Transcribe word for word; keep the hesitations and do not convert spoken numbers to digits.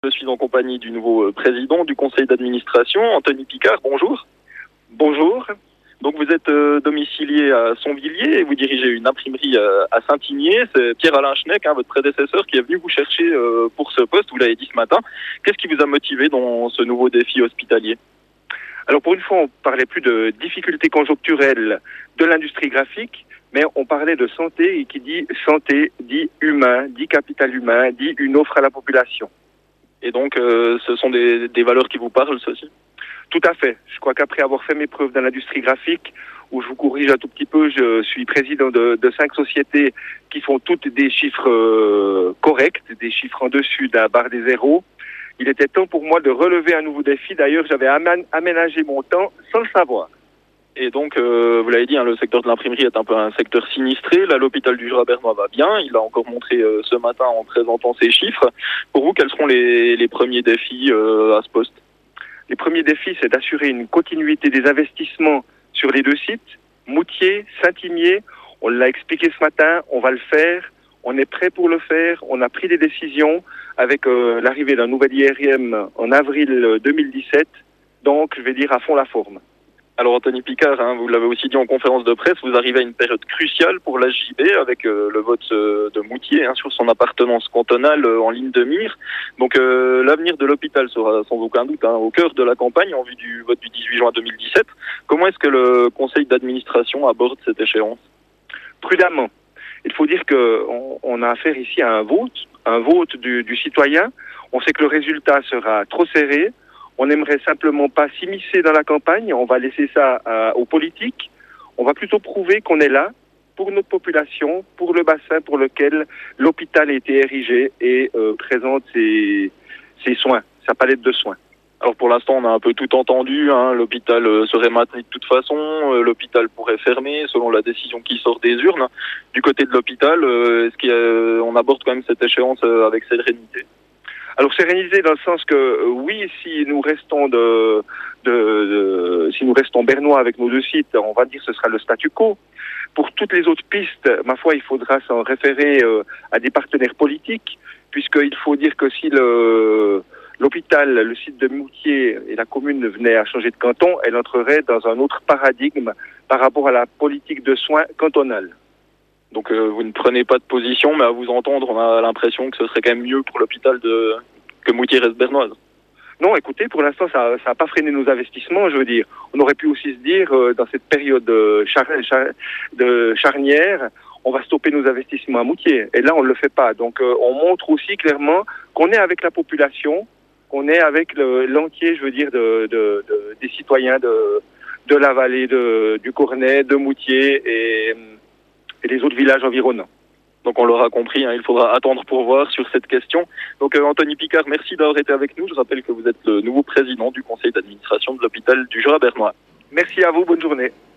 Je suis en compagnie du nouveau président du conseil d'administration, Anthony Picard. Bonjour. Bonjour. Donc vous êtes euh, domicilié à Sonvilliers et vous dirigez une imprimerie euh, à Saint-Igné. C'est Pierre-Alain Schneck, hein, votre prédécesseur, qui est venu vous chercher euh, pour ce poste, vous l'avez dit ce matin. Qu'est-ce qui vous a motivé dans ce nouveau défi hospitalier? Alors pour une fois, on parlait plus de difficultés conjoncturelles de l'industrie graphique, mais on parlait de santé, et qui dit santé, dit humain, dit capital humain, dit une offre à la population. Et donc, euh, ce sont des, des valeurs qui vous parlent, ceci? Tout à fait. Je crois qu'après avoir fait mes preuves dans l'industrie graphique, où je vous corrige un tout petit peu, je suis président de, de cinq sociétés qui font toutes des chiffres euh, corrects, des chiffres en dessus d'un barre des zéros. Il était temps pour moi de relever un nouveau défi. D'ailleurs, j'avais aménagé mon temps sans le savoir. Et donc, euh, vous l'avez dit, hein, le secteur de l'imprimerie est un peu un secteur sinistré. Là, l'hôpital du Jura bernois va bien. Il l'a encore montré euh, ce matin en présentant ses chiffres. Pour vous, quels seront les, les premiers défis euh, à ce poste? Les premiers défis, c'est d'assurer une continuité des investissements sur les deux sites, Moutier, Saint-Imier. On l'a expliqué ce matin, on va le faire. On est prêt pour le faire. On a pris des décisions avec euh, l'arrivée d'un nouvel I R I M en avril deux mille dix-sept. Donc, je vais dire à fond la forme. Alors Anthony Picard, hein, vous l'avez aussi dit en conférence de presse, vous arrivez à une période cruciale pour l'H J B avec euh, le vote euh, de Moutier hein, sur son appartenance cantonale euh, en ligne de mire. Donc euh, l'avenir de l'hôpital sera sans aucun doute hein, au cœur de la campagne en vue du vote du dix-huit juin deux mille dix-sept. Comment est-ce que le conseil d'administration aborde cette échéance? Prudemment. Il faut dire qu'on on a affaire ici à un vote, un vote du, du citoyen. On sait que le résultat sera trop serré. On n'aimerait simplement pas s'immiscer dans la campagne, on va laisser ça euh, aux politiques. On va plutôt prouver qu'on est là pour notre population, pour le bassin pour lequel l'hôpital a été érigé et euh, présente ses, ses soins, sa palette de soins. Alors pour l'instant, on a un peu tout entendu, hein, l'hôpital euh, serait maintenu de toute façon, euh, l'hôpital pourrait fermer selon la décision qui sort des urnes. Du côté de l'hôpital, euh, est-ce qu'on aborde quand même cette échéance euh, avec sérénité? Alors sérénisé dans le sens que euh, oui, si nous restons de, de, de si nous restons bernois avec nos deux sites, on va dire que ce sera le statu quo. Pour toutes les autres pistes, ma foi, il faudra s'en référer euh, à des partenaires politiques, puisqu'il faut dire que si le l'hôpital, le site de Moutier et la commune venaient à changer de canton, elle entrerait dans un autre paradigme par rapport à la politique de soins cantonale. Donc euh, vous ne prenez pas de position, mais à vous entendre, on a l'impression que ce serait quand même mieux pour l'hôpital de que Moutier reste bernoise. Non, écoutez, pour l'instant, ça n'a pas freiné nos investissements, je veux dire. On aurait pu aussi se dire, euh, dans cette période de, char char de charnière, on va stopper nos investissements à Moutier. Et là, on ne le fait pas. Donc, euh, on montre aussi clairement qu'on est avec la population, qu'on est avec l'entier, je veux dire, de, de, de, des citoyens de, de la vallée de, du Cornet, de Moutier et... et les autres villages environnants. Donc on l'aura compris, hein, il faudra attendre pour voir sur cette question. Donc euh, Anthony Picard, merci d'avoir été avec nous. Je rappelle que vous êtes le nouveau président du conseil d'administration de l'hôpital du Jura bernois. Merci à vous, bonne journée.